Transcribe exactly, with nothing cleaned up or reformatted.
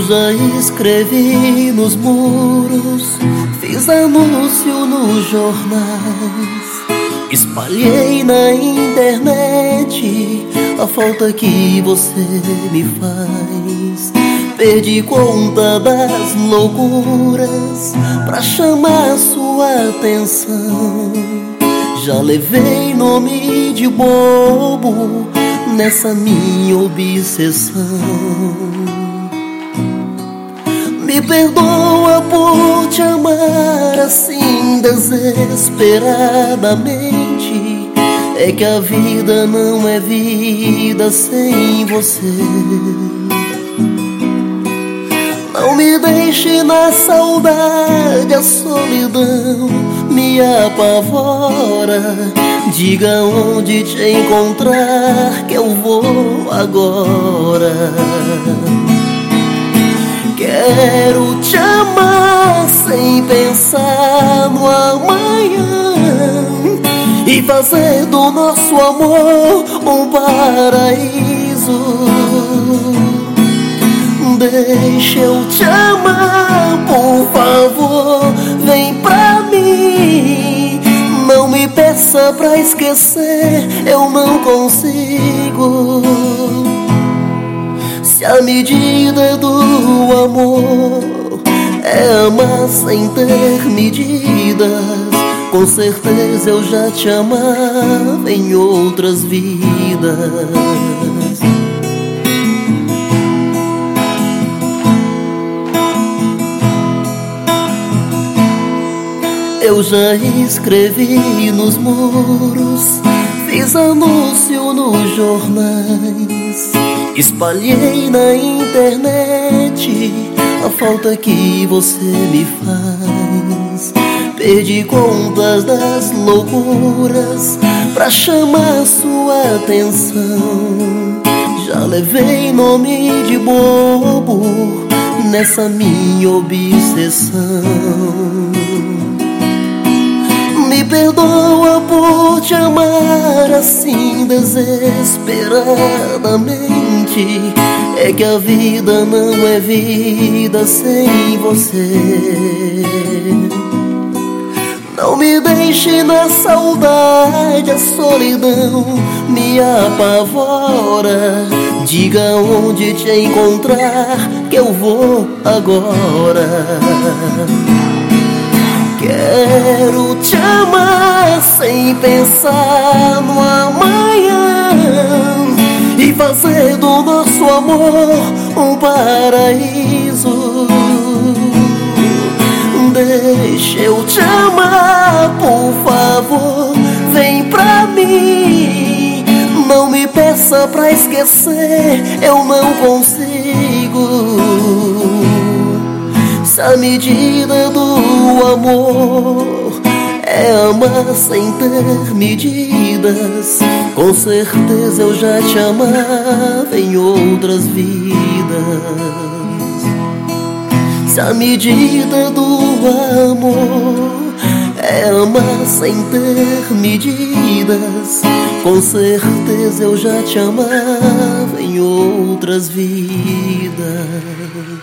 já escrevi nos muros, fiz anúncio nos jornais, espalhei na internet a falta que você me faz. Perdi conta das loucuras pra chamar sua atenção. Já levei nome de bobo nessa minha obsessão. Me perdoa por te amar assim desesperadamente. É que a vida não é vida sem você. Não me deixe na saudade, a solidão me apavora. Diga onde te encontrar que eu vou agora. Quero te amar sem pensar no amanhã e fazer do nosso amor um paraíso. Deixa eu te amar, por favor, vem pra mim. Não me peça pra esquecer, eu não consigo. Se a medida do amor é amar sem ter medidas, com certeza eu já te amava em outras vidas. Eu já escrevi nos muros, fiz anúncio nos jornais, espalhei na internet a falta que você me faz. Perdi contas das loucuras pra chamar sua atenção. Já levei nome de bobo nessa minha obsessão. Me perdoa por te amar assim desesperadamente. É que a vida não é vida sem você. Não me deixe na saudade, a solidão me apavora. Diga onde te encontrar que eu vou agora. Quero te amar sem pensar no amanhã e fazer do nosso amor um paraíso. Deixa eu te amar, por favor, vem pra mim. Não me peça pra esquecer, eu não consigo. Se a medida do amor é amar sem ter medidas, com certeza eu já te amava em outras vidas. Se a medida do amor é amar sem ter medidas, com certeza eu já te amava em outras vidas.